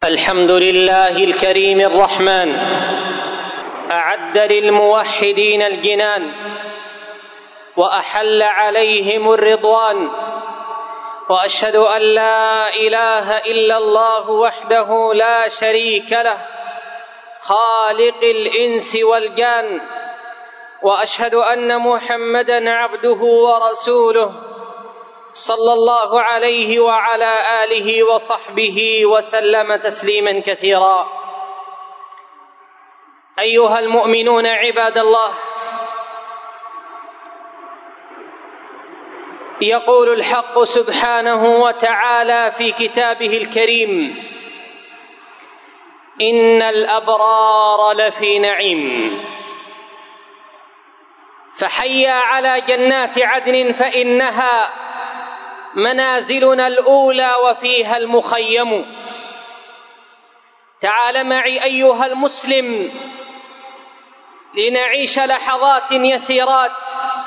الحمد لله الكريم الرحمن، أعد للموحدين الجنان وأحل عليهم الرضوان، وأشهد أن لا إله إلا الله وحده لا شريك له خالق الإنس والجان، وأشهد أن محمدًا عبده ورسوله صلى الله عليه وعلى آله وصحبه وسلم تسليما كثيرا. أيها المؤمنون عباد الله، يقول الحق سبحانه وتعالى في كتابه الكريم: إن الأبرار لفي نعيم. فحيا على جنات عدن فإنها منازلنا الأولى وفيها المخيم. تعال معي أيها المسلم لنعيش لحظات يسيرات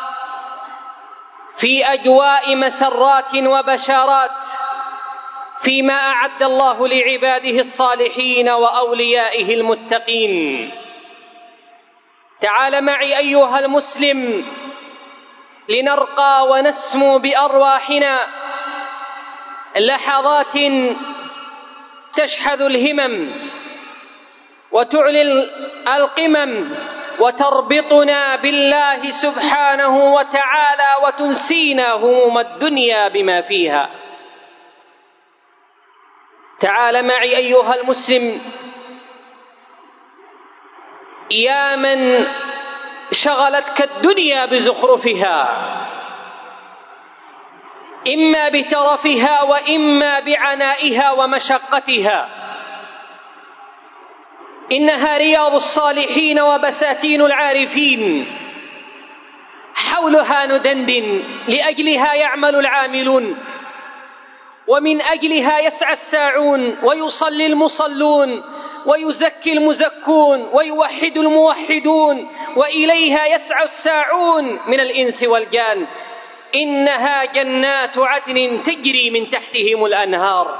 في أجواء مسرات وبشارات فيما أعد الله لعباده الصالحين وأوليائه المتقين. تعال معي أيها المسلم لنرقى ونسمو بأرواحنا لحظات تشحذ الهمم وتعلي القمم وتربطنا بالله سبحانه وتعالى وتنسينا هموم الدنيا بما فيها. تعال معي أيها المسلم يا من شغلتك الدنيا بزخرفها، إما بترفها وإما بعنائها ومشقتها. إنها رياض الصالحين وبساتين العارفين، حولها ندندن، لأجلها يعمل العاملون، ومن أجلها يسعى الساعون، ويصلي المصلون، ويزكي المزكون، ويوحد الموحدون، وإليها يسعى الساعون من الإنس والجان. إنها جنات عدن تجري من تحتهم الأنهار.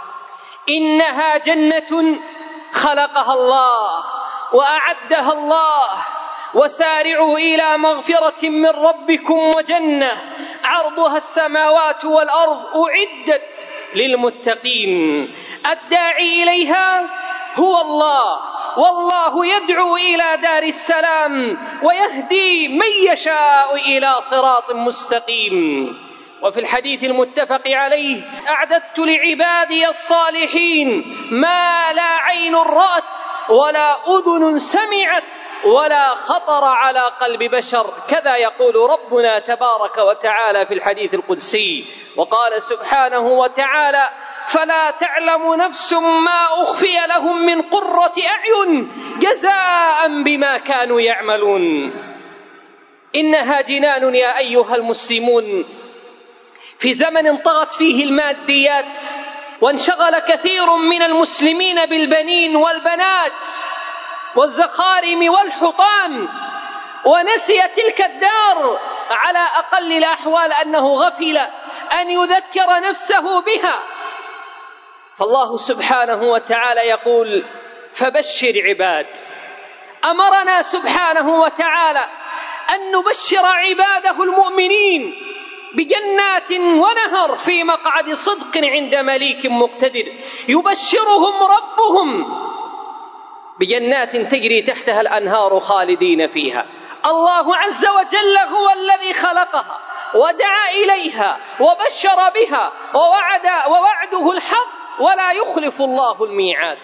إنها جنة خلقها الله وأعدها الله. وسارعوا إلى مغفرة من ربكم وجنة عرضها السماوات والأرض أعدت للمتقين. الداعي إليها هو الله، والله يدعو إلى دار السلام ويهدي من يشاء إلى صراط مستقيم. وفي الحديث المتفق عليه: أعددت لعبادي الصالحين ما لا عين رأت ولا أذن سمعت ولا خطر على قلب بشر. كذا يقول ربنا تبارك وتعالى في الحديث القدسي. وقال سبحانه وتعالى: فلا تعلم نفس ما أخفي لهم من قرة أعين جزاء بما كانوا يعملون. إنها جنان يا أيها المسلمون في زمن طغت فيه الماديات، وانشغل كثير من المسلمين بالبنين والبنات والزخارم والحطام، ونسي تلك الدار على أقل الأحوال أنه غفل أن يذكر نفسه بها. فالله سبحانه وتعالى يقول: فبشر عباد. أمرنا سبحانه وتعالى أن نبشر عباده المؤمنين بجنات ونهر في مقعد صدق عند مليك مقتدر. يبشرهم ربهم بجنات تجري تحتها الأنهار خالدين فيها. الله عز وجل هو الذي خلقها ودعا إليها وبشر بها، ووعده الحق ولا يخلف الله الميعاد.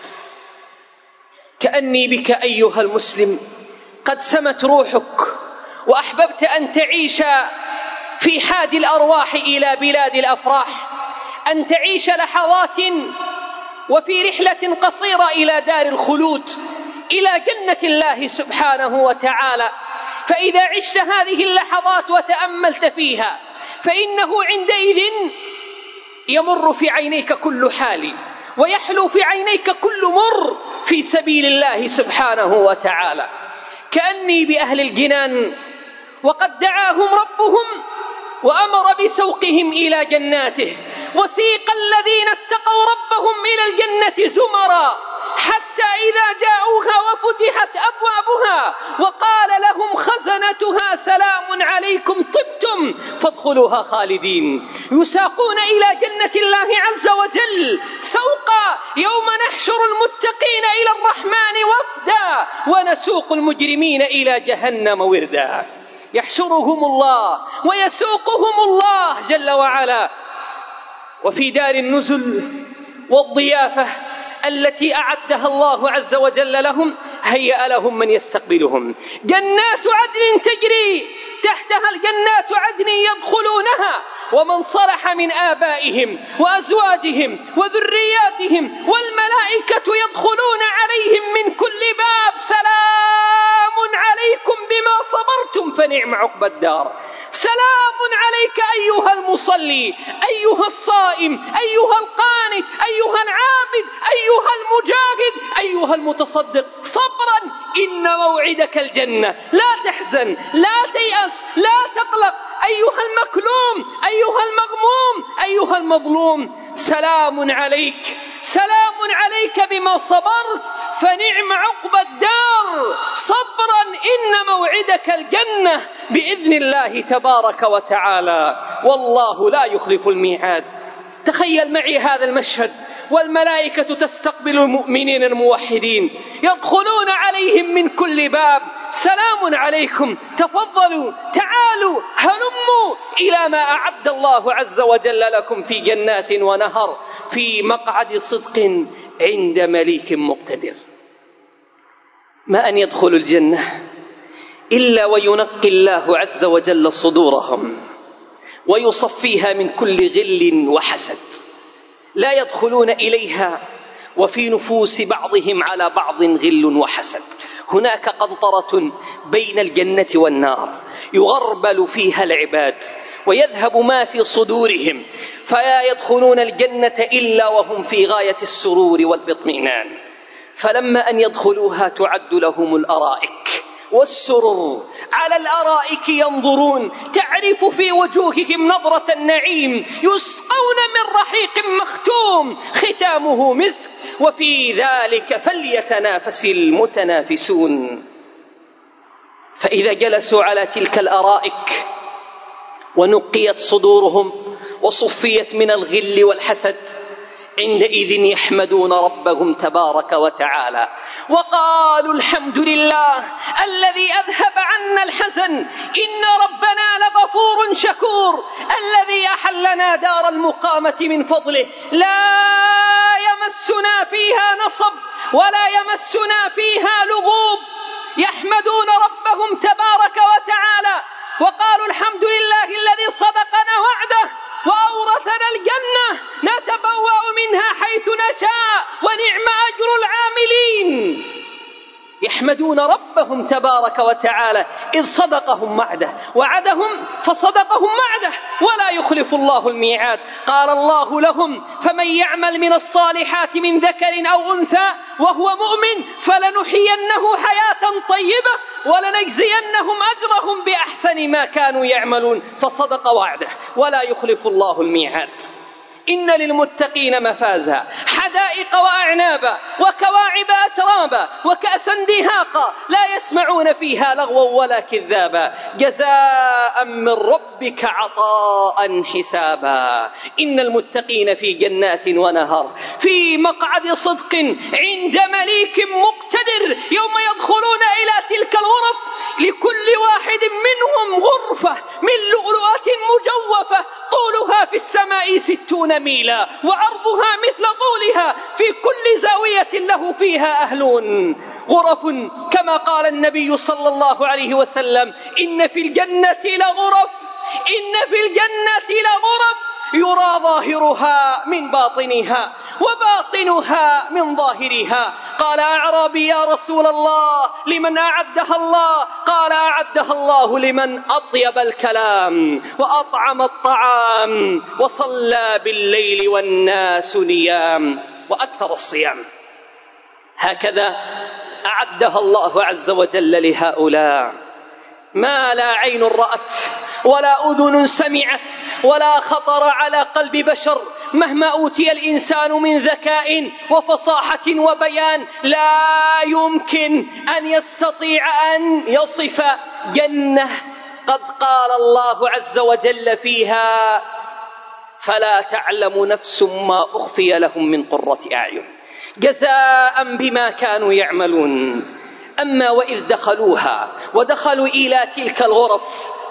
كأني بك أيها المسلم قد سمت روحك وأحببت أن تعيش في حاد الأرواح إلى بلاد الأفراح، أن تعيش لحظات وفي رحلة قصيرة إلى دار الخلود، إلى جنة الله سبحانه وتعالى. فإذا عشت هذه اللحظات وتأملت فيها فإنه عندئذ يمر في عينيك كل حال، ويحلو في عينيك كل مر في سبيل الله سبحانه وتعالى. كأني بأهل الجنان وقد دعاهم ربهم وأمر بسوقهم إلى جناته، وسيق الذين اتقوا ربهم إلى الجنة زمرا حتى إذا جاءوها وفتحت أبوابها وقال لهم خزنتها سلام عليكم طبتم فادخلوها خالدين. يساقون إلى جنة الله عز وجل سوقا يوم نحشر المتقين إلى الرحمن وفدا ونسوق المجرمين إلى جهنم وردا. يحشرهم الله ويسوقهم الله جل وعلا. وفي دار النزل والضيافة التي أعدها الله عز وجل لهم هيأ لهم من يستقبلهم. جنات عدن تجري تحتها الجنات عدن يدخلونها ومن صلح من آبائهم وأزواجهم وذرياتهم والملائكة يدخلون عليهم من كل باب سلام عليكم بما صبرتم فنعم عقبى الدار. سلام عليك أيها المصلي أيها الصائم أيها القانت أيها العابد أيها المجاهد أيها المتصدق صبرا إن موعدك الجنة لا تحزن لا تيأس لا تقلق أيها المكلوم أيها المغموم أيها المظلوم سلام عليك سلام عليك بما صبرت فنعم عقبى الدار صبرا إن موعدك الجنة بإذن الله تبارك وتعالى والله لا يخلف الميعاد. تخيل معي هذا المشهد والملائكة تستقبل المؤمنين الموحدين يدخلون عليهم من كل باب سلام عليكم تفضلوا تعالوا هلموا إلى ما أعد الله عز وجل لكم في جنات ونهر في مقعد صدق عند مليك مقتدر. ما أن يدخلوا الجنة إلا وينقي الله عز وجل صدورهم ويصفيها من كل غل وحسد. لا يدخلون إليها وفي نفوس بعضهم على بعض غل وحسد. هناك قنطرة بين الجنة والنار يغربل فيها العباد ويذهب ما في صدورهم فلا يدخلون الجنة إلا وهم في غاية السرور والاطمئنان. فلما أن يدخلوها تعد لهم الأرائك والسرور على الأرائك ينظرون تعرف في وجوههم نظرة النعيم يسقون من رحيق مختوم ختامه مسك وفي ذلك فليتنافس المتنافسون. فإذا جلسوا على تلك الأرائك ونقيت صدورهم وصفيت من الغل والحسد عندئذ يحمدون ربهم تبارك وتعالى وقالوا الحمد لله الذي أذهب عنا الحزن إن ربنا لغفور شكور الذي أحلنا دار المقامة من فضله لا يمسنا فيها نصب ولا يمسنا فيها لغوب. يحمدون ربهم تبارك وتعالى وقالوا الحمد لله الذي صدقنا وعده وأورثنا الجنة نتبوأ منها حيث نشاء ونعم أجر العاملين. يحمدون ربهم تبارك وتعالى إذ صدقهم وعدهم فصدقهم وعده ولا يخلف الله الميعاد. قال الله لهم فمن يعمل من الصالحات من ذكر أو أنثى وهو مؤمن فلنحيينه حياة طيبة ولنجزينهم أجرهم بأحسن ما كانوا يعملون فصدق وعده ولا يخلف الله الميعاد. إن للمتقين مفازا حدائق وأعنابا وكواعب أترابا وكأسا دهاقا لا يسمعون فيها لغوا ولا كذابا جزاء من ربك عطاء حسابا. إن المتقين في جنات ونهر في مقعد صدق عند مليك مقتدر. يوم يدخلون إلى تلك الغرف لكل واحد منهم غرفة من لؤلؤة مجوفة طولها في السماء 60 ميلا وعرضها مثل طولها في كل زاوية له فيها أهلون. غرف كما قال النبي صلى الله عليه وسلم إن في الجنة لغرف يرى ظاهرها من باطنها وباطنها من ظاهرها. قال أعرابي يا رسول الله لمن أعدها الله؟ قال أعدها الله لمن أطيب الكلام وأطعم الطعام وصلى بالليل والناس نيام وأكثر الصيام. هكذا أعدها الله عز وجل لهؤلاء ما لا عين رأت ولا أذن سمعت ولا خطر على قلب بشر مهما أوتي الإنسان من ذكاء وفصاحة وبيان لا يمكن أن يستطيع أن يصف جنة قد قال الله عز وجل فيها: فلا تعلم نفس ما أخفي لهم من قرة أعين جزاء بما كانوا يعملون. أما وإذ دخلوها ودخلوا إلى تلك الغرف،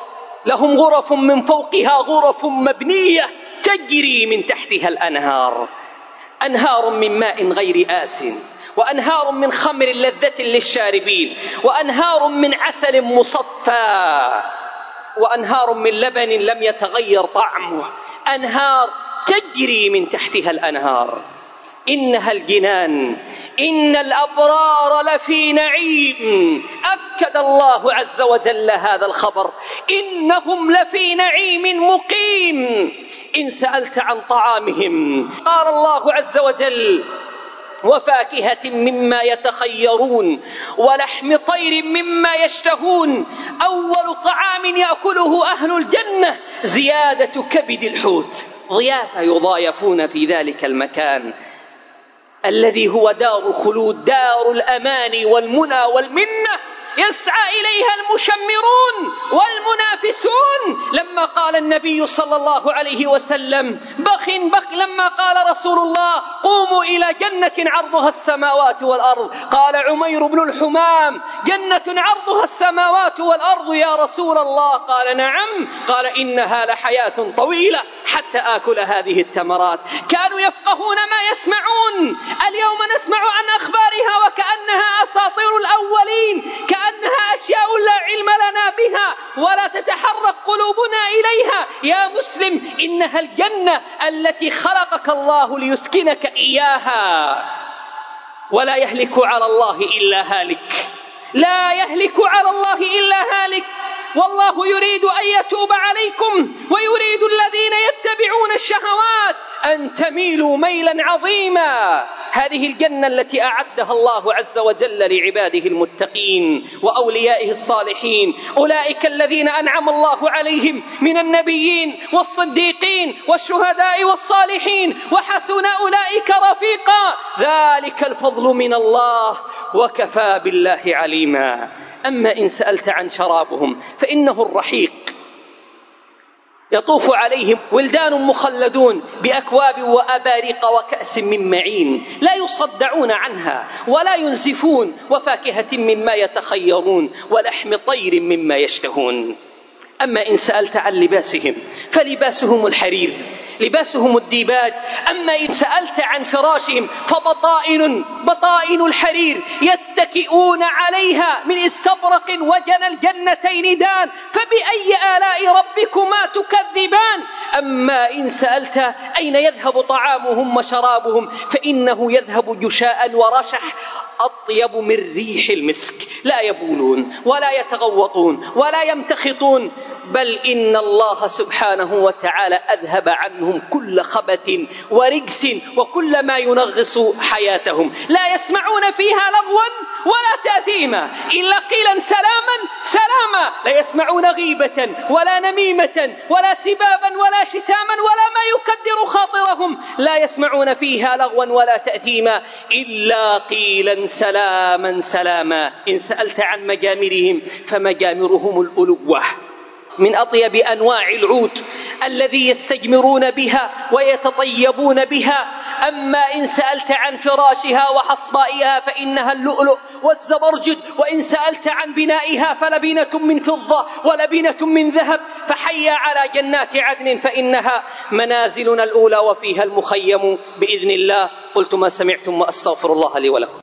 لهم غرف من فوقها غرف مبنية تجري من تحتها الأنهار، أنهار من ماء غير آسن، وأنهار من خمر لذة للشاربين، وأنهار من عسل مصفى، وأنهار من لبن لم يتغير طعمه، أنهار تجري من تحتها الأنهار. إنها الجنان، إن الأبرار لفي نعيم. أكد الله عز وجل هذا الخبر: إنهم لفي نعيم مقيم. إن سألت عن طعامهم قال الله عز وجل: وفاكهة مما يتخيرون ولحم طير مما يشتهون. أول طعام يأكله أهل الجنة زيادة كبد الحوت. ضيافة يضايفون في ذلك المكان الذي هو دار خلود، دار الأمان والمنى والمنة، يسعى إليها المشمرون والمنافسون. لما قال النبي صلى الله عليه وسلم: بخ بخ، لما قال رسول الله: قوموا إلى جنة عرضها السماوات والأرض، قال عمير بن الحمام: جنة عرضها السماوات والأرض يا رسول الله؟ قال: نعم. قال: إنها لحياة طويلة حتى آكل هذه التمرات. كانوا يفقهون ما يسمعون. اليوم نسمع عن أخبارها وكأنها أساطير الأولين، كأنها أشياء لا علم لنا بها ولا تتحرك قلوبنا إليها. يا مسلم، إنها الجنة التي خلقك الله ليسكنك إياها. ولا يهلك على الله إلا هالك، لا يهلك على الله إلا هالك. والله يريد أن يتوب عليكم ويريد الذين يتبعون الشهوات أن تميلوا ميلا عظيما. هذه الجنة التي أعدها الله عز وجل لعباده المتقين وأوليائه الصالحين، أولئك الذين أنعم الله عليهم من النبيين والصديقين والشهداء والصالحين، وحسن أولئك رفيقا. ذلك الفضل من الله وكفى بالله عليما. أما إن سألت عن شرابهم فإنه الرحيق، يطوف عليهم ولدان مخلدون بأكواب وأباريق وكأس من معين لا يصدعون عنها ولا ينزفون، وفاكهة مما يتخيرون ولحم طير مما يشتهون. أما إن سألت عن لباسهم فلباسهم الحرير، لباسهم الديباج. أما إن سألت عن فراشهم بطائن الحرير يتكئون عليها من استبرق وجنى الجنتين دان، فبأي آلاء ربكما تكذبان. أما إن سألت أين يذهب طعامهم وشرابهم فإنه يذهب جشاء ورشح أطيب من ريح المسك، لا يبولون ولا يتغوطون ولا يمتخطون، بل إن الله سبحانه وتعالى أذهب عنهم كل خبث ورجس وكل ما ينغص حياتهم. لا يسمعون فيها لغوا ولا تأثيما إلا قيلا سلاما سلاما. لا يسمعون غيبة ولا نميمة ولا سبابا ولا شتاما ولا ما يكدر خاطرهم. لا يسمعون فيها لغوا ولا تأثيما إلا قيلا سلاما سلاما. إن سألت عن مجامرهم فمجامرهم الألوة من أطيب أنواع العود الذي يستجمرون بها ويتطيبون بها. أما إن سألت عن فراشها وحصبائها فإنها اللؤلؤ والزبرجد. وإن سألت عن بنائها فلبنة من فضة ولبنة من ذهب. فحي على جنات عدن فإنها منازلنا الأولى وفيها المخيم بإذن الله. قلت ما سمعتم وأستغفر الله لي ولكم.